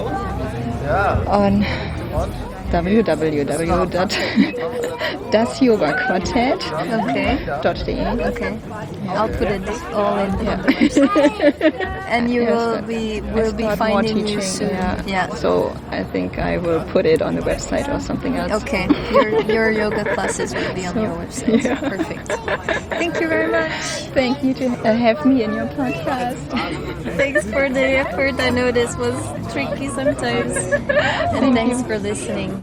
on w w w dot das yoga quartet dot d e. Okay. Okay. I'll put it all in. Yeah. And you Yes, will but be I will be start more finding you teaching, soon. Yeah. Yeah. So I think I will put it on the website or something else. Okay. Your your yoga classes will be on So, your website. yeah. Perfect. Thank you very much. Thank you to uh, have me in your podcast. Thanks for the effort. I know this was tricky sometimes. And thanks for listening.